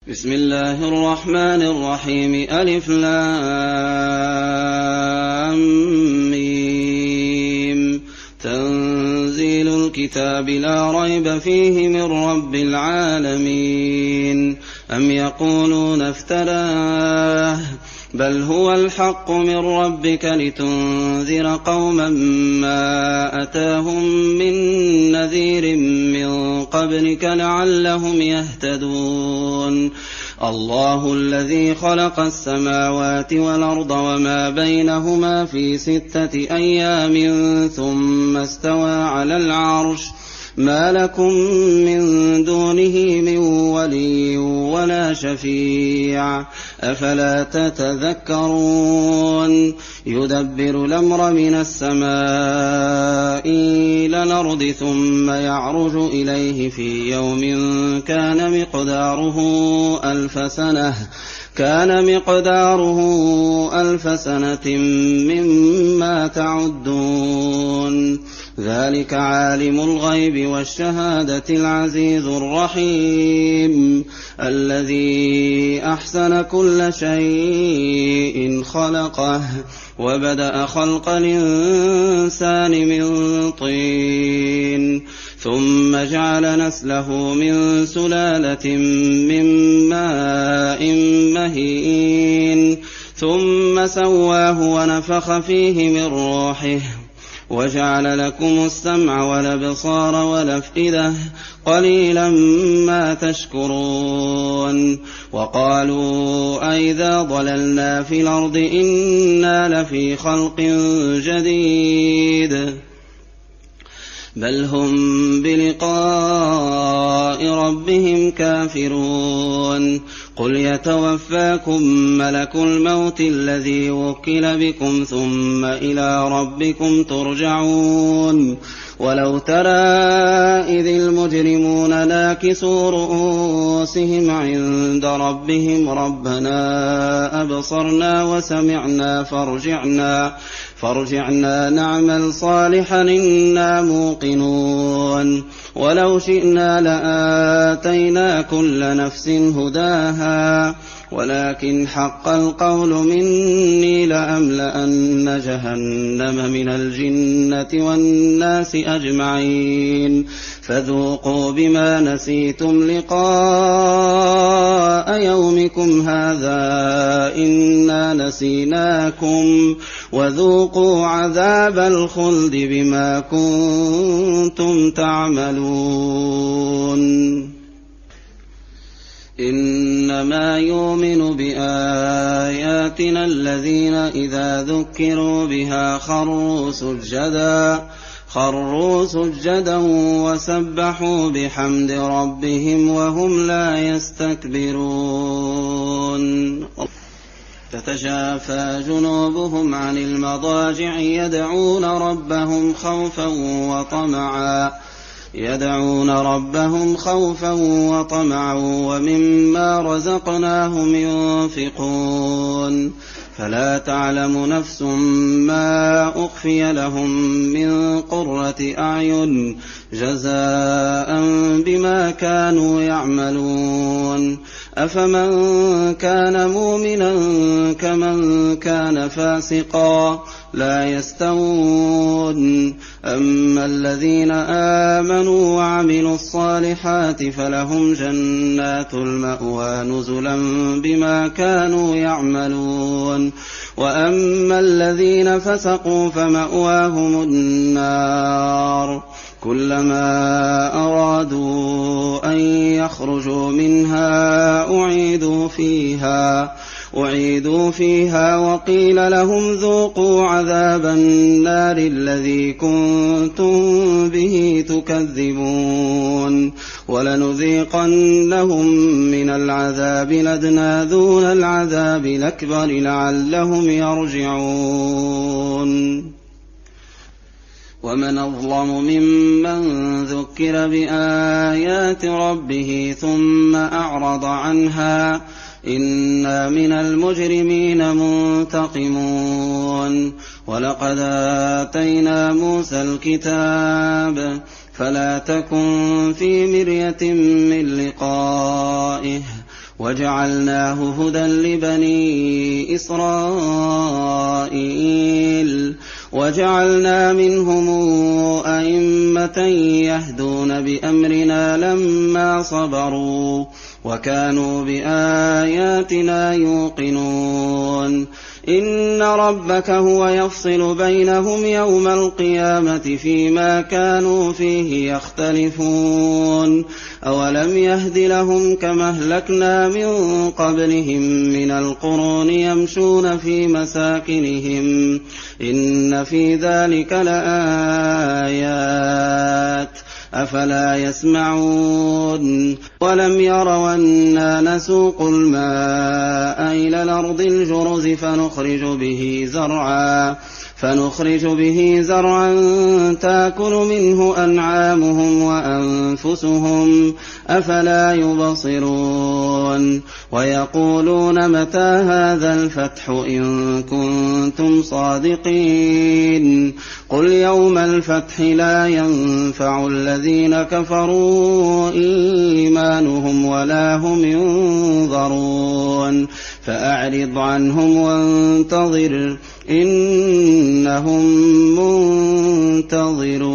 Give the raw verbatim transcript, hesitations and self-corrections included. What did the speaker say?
بسم الله الرحمن الرحيم. ألف لام ميم. تنزيل الكتاب لا ريب فيه من رب العالمين. أم يقولون افتراه بل هو الحق من ربك لتنذر قوما ما أتاهم من نذير من قبلك لعلهم يهتدون. الله الذي خلق السماوات والأرض وما بينهما في ستة أيام ثم استوى على العرش ما لكم من دونه من ولي ولا شفيع أفلا تتذكرون. يدبر الأمر من السماء إلى الأرض ثم يعرج إليه في يوم كان مقداره ألف سنة كان مقداره ألف سنة مما تعدون. ذلك عالم الغيب والشهادة العزيز الرحيم الذي أحسن كل شيء خلقه وبدأ خلق الإنسان من طين ثم جعل نسله من سلالة من ماء مهين ثم سواه ونفخ فيه من روحه وجعل لكم السمع والأبصار والأفئدة قليلا ما تشكرون. وقالوا أئذا ضللنا في الأرض إنا لفي خلق جديد بل هم بلقاء ربهم كافرون. قل يتوفاكم ملك الموت الذي وكل بكم ثم إلى ربكم ترجعون. ولو ترى إذ المجرمون ناكسوا رؤوسهم عند ربهم ربنا أبصرنا وسمعنا فارجعنا فارجعنا نعمل صالحا إنا موقنون. ولو شئنا لآتينا كل نفس هداها ولكن حق القول مني لأملأن جهنم من الجنة والناس أجمعين. فذوقوا بما نسيتم لقاء يومكم هذا إنا نسيناكم وذوقوا عذاب الخلد بما كنتم تعملون. إنما يؤمن بآياتنا الذين إذا ذكروا بها خروا سجدا خروا سجدا وسبحوا بحمد ربهم وهم لا يستكبرون. تتجافى جنوبهم عن المضاجع يدعون ربهم خوفا وطمعا يدعون ربهم خوفا وطمعا ومما رزقناهم ينفقون. فلا تعلم نفس ما أخفي لهم من قرة أعين جزاء بما كانوا يعملون. أفمن كان مؤمنا كمن كان فاسقا لا يستوون. أما الذين آمنوا وعملوا الصالحات فلهم جنات المأوى نزلا بما كانوا يعملون. وأما الذين فسقوا فمأواهم النار كلما أرادوا أن يخرجوا منها أعيدوا فيها أعيدوا فيها وقيل لهم ذوقوا عذاب النار الذي كنتم به تكذبون. ولنذيقنهم من العذاب الأدنى دون العذاب الأكبر لعلهم يرجعون. ومن أظلم ممن ذكر بآيات ربه ثم أعرض عنها إنا من المجرمين منتقمون. ولقد آتينا موسى الكتاب فلا تكن في مرية من لقائه وجعلناه هدى لبني إسرائيل وجعلنا منهم أئمة يهدون بأمرنا لما صبروا وكانوا بآياتنا يوقنون إن ربك هو يفصل بينهم يوم القيامة فيما كانوا فيه يختلفون أولم يهد لهم كما أهلكنا من قبلهم من القرون يمشون في مساكنهم إن في ذلك لآيات أفلا يسمعون ولم يروا أنا نسوق الماء إلى الأرض الجرز فنخرج به زرعا فنخرج به زرعا تأكل منه أنعامهم وأنفسهم أفلا يبصرون ويقولون متى هذا الفتح إن كنتم صادقين قل يوم الفتح لا ينفع الذين كفروا إيمانهم ولا هم ينظرون فأعرض عنهم وانتظر إنهم منتظرون.